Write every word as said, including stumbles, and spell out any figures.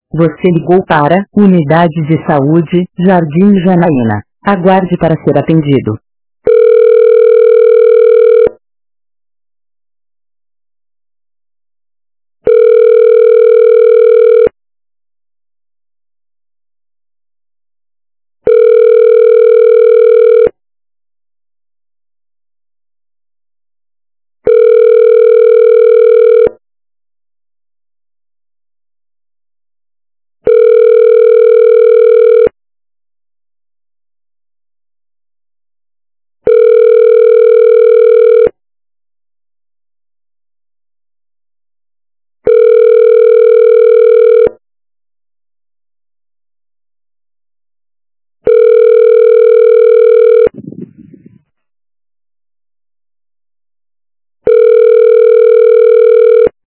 Você ligou para Unidade de Saúde, Jardim Janaína. Aguarde para ser atendido.